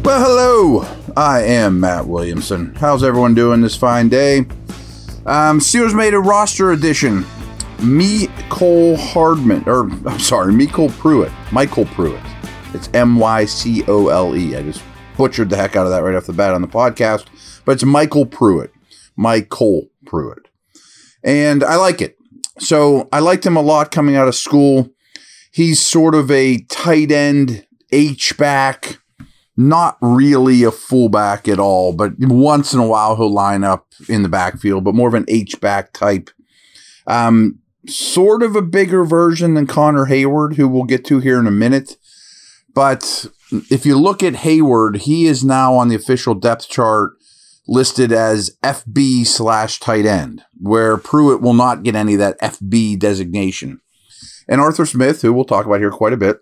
Well, hello. I am Matt Williamson. How's everyone doing this fine day? Steelers made a roster addition. Michael Pruitt. Michael Pruitt. It's Mycole. I just butchered the heck out of that right off the bat on the podcast. But it's Michael Pruitt. Michael Pruitt. And I like it. So I liked him a lot coming out of school. He's sort of a tight end H-back. Not really a fullback at all, but once in a while he'll line up in the backfield, but more of an H-back type. Sort of a bigger version than Connor Hayward, who we'll get to here in a minute. But if you look at Hayward, he is now on the official depth chart listed as FB/tight end, where Pruitt will not get any of that FB designation. And Arthur Smith, who we'll talk about here quite a bit,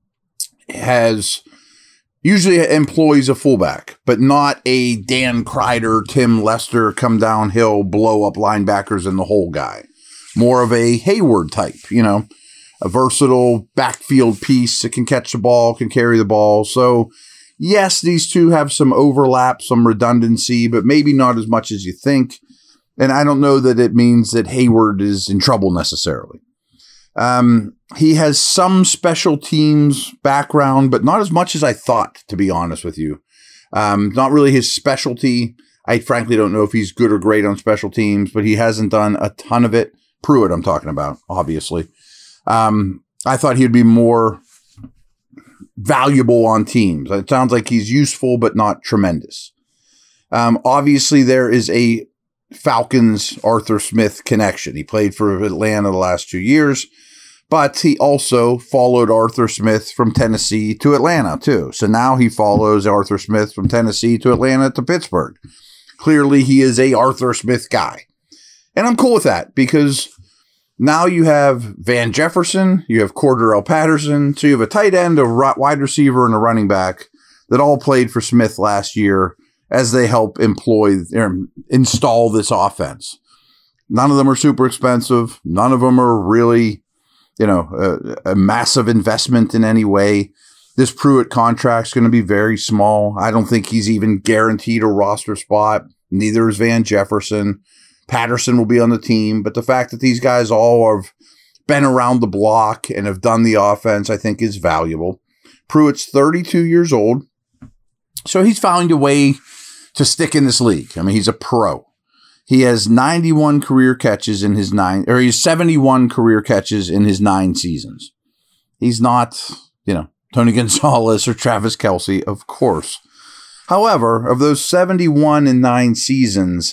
usually employs a fullback, but not a Dan Kreider, Tim Lester, come downhill, blow up linebackers in the hole guy. More of a Hayward type, a versatile backfield piece that can catch the ball, can carry the ball. So, yes, these two have some overlap, some redundancy, but maybe not as much as you think. And I don't know that it means that Hayward is in trouble necessarily. He has some special teams background, but not as much as I thought, to be honest with you. Not really his specialty. I frankly don't know if he's good or great on special teams, but he hasn't done a ton of it. Pruitt, I'm talking about, obviously. I thought he'd be more valuable on teams. It sounds like he's useful, but not tremendous. Obviously, there is a Falcons Arthur Smith connection. He played for Atlanta the last 2 years, but he also followed Arthur Smith from Tennessee to Atlanta too. So now he follows Arthur Smith from Tennessee to Atlanta to Pittsburgh. Clearly he is a Arthur Smith guy. And I'm cool with that because now you have Van Jefferson, you have Cordarrelle Patterson, so you have a tight end, a wide receiver, and a running back that all played for Smith last year as they help install this offense. None of them are super expensive. None of them are really, a massive investment in any way. This Pruitt contract is going to be very small. I don't think he's even guaranteed a roster spot. Neither is Van Jefferson. Patterson will be on the team. But the fact that these guys all have been around the block and have done the offense, I think is valuable. Pruitt's 32 years old. So he's found a way to stick in this league. I mean, he's a pro. He has 91 career catches in his 71 career catches in his 9 seasons. He's not, Tony Gonzalez or Travis Kelce, of course. However, of those 71 in 9 seasons,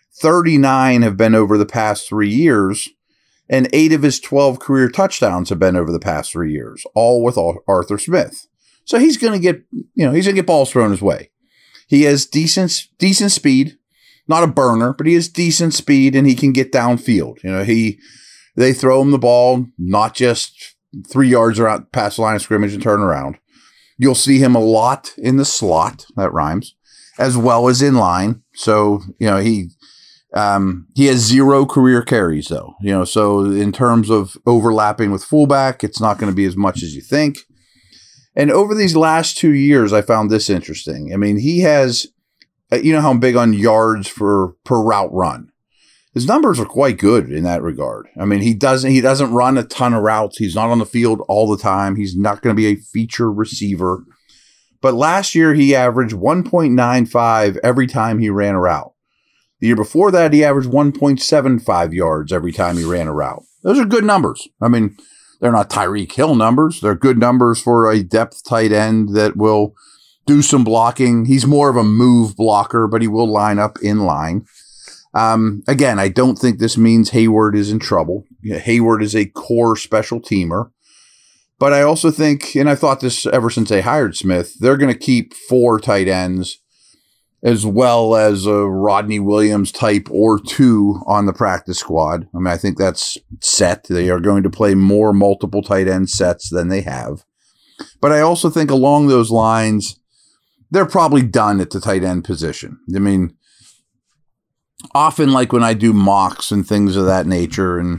39 have been over the past 3 years, and 8 of his 12 career touchdowns have been over the past 3 years, all with Arthur Smith. So he's going to get balls thrown his way. He has decent speed, not a burner, but he has decent speed and he can get downfield. They throw him the ball, not just 3 yards around past the line of scrimmage and turn around. You'll see him a lot in the slot, that rhymes, as well as in line. So, he has 0 career carries though, so in terms of overlapping with fullback, it's not going to be as much as you think. And over these last 2 years, I found this interesting. I mean, he has, how I'm big on yards per route run. His numbers are quite good in that regard. I mean, he doesn't run a ton of routes. He's not on the field all the time. He's not going to be a feature receiver. But last year, he averaged 1.95 every time he ran a route. The year before that, he averaged 1.75 yards every time he ran a route. Those are good numbers. I mean, they're not Tyreek Hill numbers. They're good numbers for a depth tight end that will do some blocking. He's more of a move blocker, but he will line up in line. Again, I don't think this means Hayward is in trouble. Hayward is a core special teamer. But I also think, and I've thought this ever since they hired Smith, they're going to keep 4 tight ends as well as a Rodney Williams type or 2 on the practice squad. I mean, I think that's set. They are going to play more multiple tight end sets than they have. But I also think along those lines, they're probably done at the tight end position. I mean, often like when I do mocks and things of that nature, and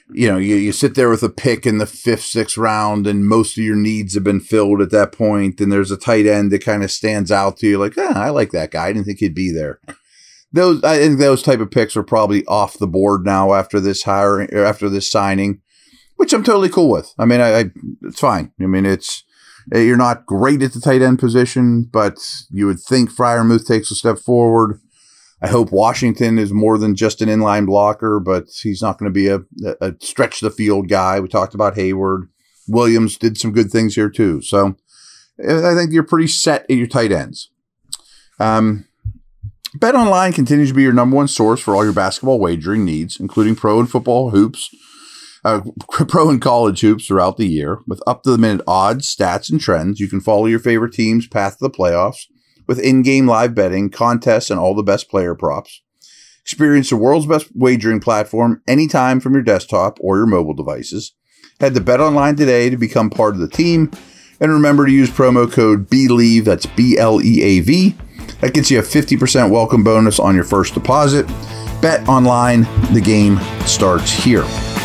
you sit there with a pick in the 5th, 6th round, and most of your needs have been filled at that point, and there's a tight end that kind of stands out to you, like, I like that guy. I didn't think he'd be there. I think those type of picks are probably off the board now after this hiring or after this signing, which I'm totally cool with. I mean, it's fine. I mean, you're not great at the tight end position, but you would think Freiermuth takes a step forward. I hope Washington is more than just an inline blocker, but he's not going to be a stretch the field guy. We talked about Hayward. Williams did some good things here too. So I think you're pretty set at your tight ends. BetOnline continues to be your number one source for all your basketball wagering needs, including pro and football hoops, pro and college hoops throughout the year. With up-to-the-minute odds, stats, and trends, you can follow your favorite team's path to the playoffs with in-game live betting, contests, and all the best player props. Experience the world's best wagering platform anytime from your desktop or your mobile devices. Head to BetOnline today to become part of the team. And remember to use promo code BLEAV, that's BLEAV. That gets you a 50% welcome bonus on your first deposit. BetOnline, the game starts here.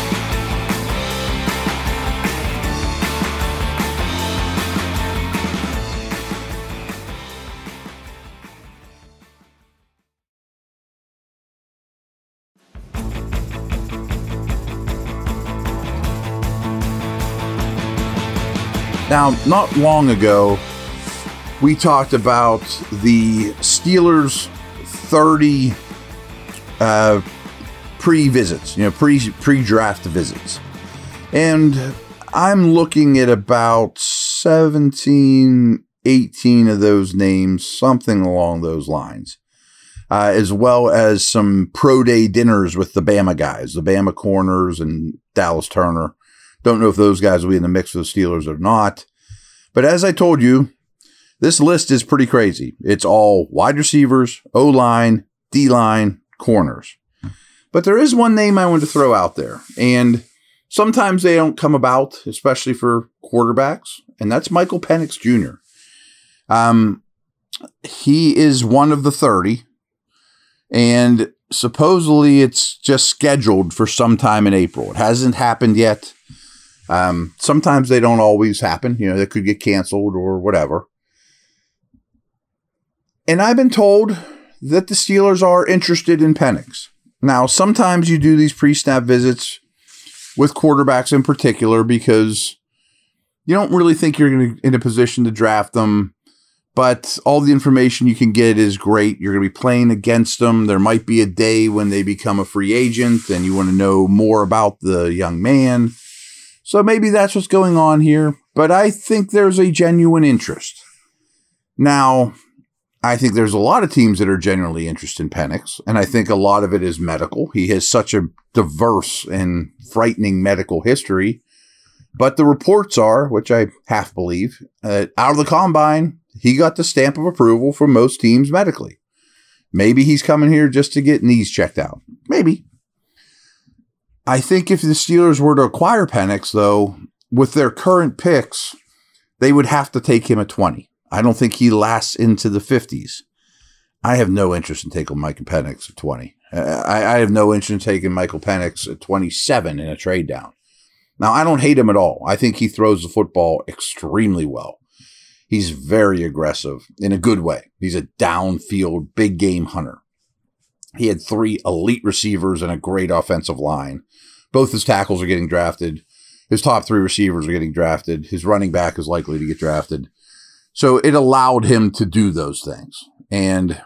Now, not long ago, we talked about the Steelers' 30 pre-visits, pre-draft visits. And I'm looking at about 17, 18 of those names, something along those lines, as well as some pro day dinners with the Bama guys, the Bama corners and Dallas Turner. Don't know if those guys will be in the mix for the Steelers or not. But as I told you, this list is pretty crazy. It's all wide receivers, O-line, D-line, corners. But there is one name I want to throw out there. And sometimes they don't come about, especially for quarterbacks. And that's Michael Penix Jr. He is one of the 30. And supposedly it's just scheduled for sometime in April. It hasn't happened yet. Sometimes they don't always happen. They could get canceled or whatever. And I've been told that the Steelers are interested in Penix. Now, sometimes you do these pre-snap visits with quarterbacks in particular because you don't really think you're in a position to draft them, but all the information you can get is great. You're going to be playing against them. There might be a day when they become a free agent and you want to know more about the young man. So maybe that's what's going on here, but I think there's a genuine interest. Now, I think there's a lot of teams that are genuinely interested in Penix, and I think a lot of it is medical. He has such a diverse and frightening medical history, but the reports are, which I half believe, out of the combine, he got the stamp of approval from most teams medically. Maybe he's coming here just to get knees checked out. Maybe. I think if the Steelers were to acquire Penix, though, with their current picks, they would have to take him at 20. I don't think he lasts into the 50s. I have no interest in taking Michael Penix at 20. I have no interest in taking Michael Penix at 27 in a trade down. Now, I don't hate him at all. I think he throws the football extremely well. He's very aggressive in a good way. He's a downfield, big game hunter. He had 3 elite receivers and a great offensive line. Both his tackles are getting drafted. His top 3 receivers are getting drafted. His running back is likely to get drafted. So it allowed him to do those things. And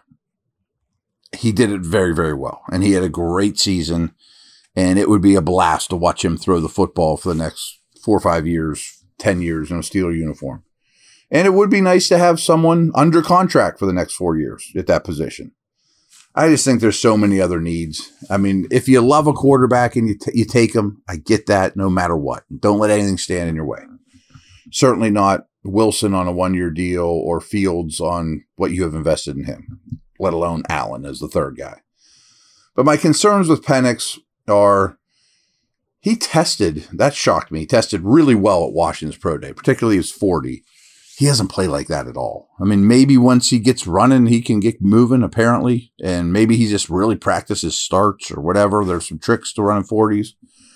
he did it very, very well. And he had a great season. And it would be a blast to watch him throw the football for the next 4 or 5 years, 10 years in a Steeler uniform. And it would be nice to have someone under contract for the next 4 years at that position. I just think there's so many other needs. I mean, if you love a quarterback and you take him, I get that no matter what. Don't let anything stand in your way. Certainly not Wilson on a 1-year deal or Fields on what you have invested in him, let alone Allen as the third guy. But my concerns with Penix are he tested, that shocked me, he tested really well at Washington's Pro Day, particularly his 40. He hasn't played like that at all. I mean, maybe once he gets running, he can get moving, apparently, and maybe he just really practices starts or whatever. There's some tricks to running 40s.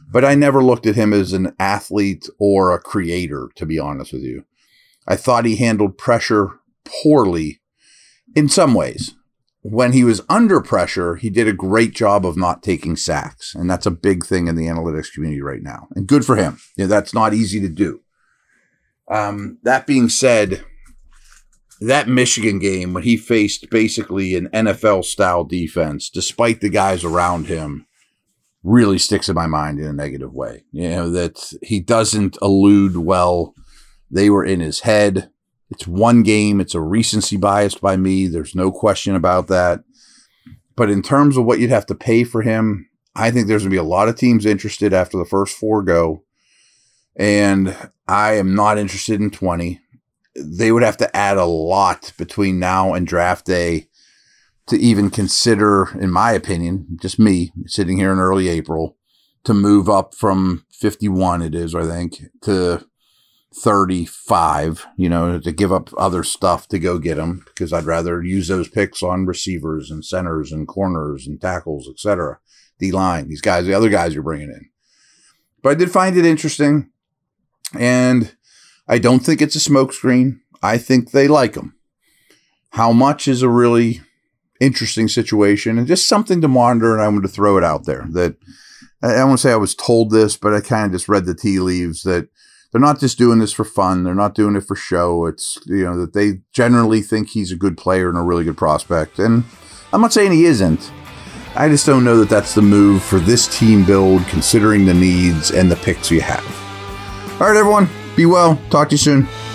But I never looked at him as an athlete or a creator, to be honest with you. I thought he handled pressure poorly in some ways. When he was under pressure, he did a great job of not taking sacks. And that's a big thing in the analytics community right now. And good for him. That's not easy to do. That being said, that Michigan game, when he faced basically an NFL-style defense, despite the guys around him, really sticks in my mind in a negative way. That he doesn't elude well. They were in his head. It's one game. It's a recency bias by me. There's no question about that. But in terms of what you'd have to pay for him, I think there's going to be a lot of teams interested after the first 4 go. And I am not interested in 20. They would have to add a lot between now and draft day to even consider, in my opinion, just me sitting here in early April, to move up from 51, it is, I think, to 35, to give up other stuff to go get them, because I'd rather use those picks on receivers and centers and corners and tackles, etc. D-line, these guys, the other guys you're bringing in. But I did find it interesting, and I don't think it's a smokescreen. I think they like him. How much is a really interesting situation and just something to monitor, and I want to throw it out there. That I won't say I was told this, but I kind of just read the tea leaves that they're not just doing this for fun. They're not doing it for show. It's, that they generally think he's a good player and a really good prospect. And I'm not saying he isn't. I just don't know that that's the move for this team build, considering the needs and the picks you have. All right, everyone. Be well. Talk to you soon.